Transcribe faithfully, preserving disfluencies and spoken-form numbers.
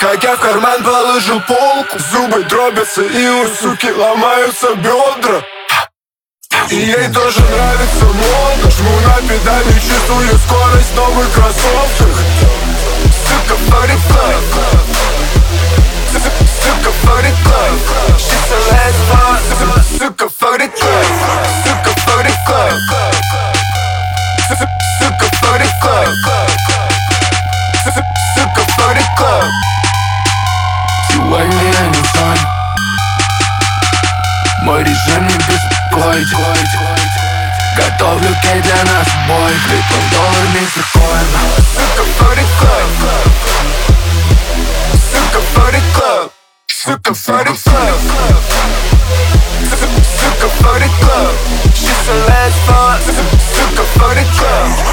как я в карман положил полку. Зубы дробятся и у суки ломаются бедра. И ей тоже нравится мода. Жму на педали, чувствую скорость в новых кроссовках. Сука, party club. Сука, party club. She's a lesbian. Сука, party club. Сука, party club. Сука, party club. Сука, party club. Сегодня я не сон. Мой режим не беспокоит. Готовлю кей для нас бой. Крипом доллар мистер Коин. Сука, party club. Сука, party club. Сука, party club. Сука, party club. She's a lesbian. Сука, party club.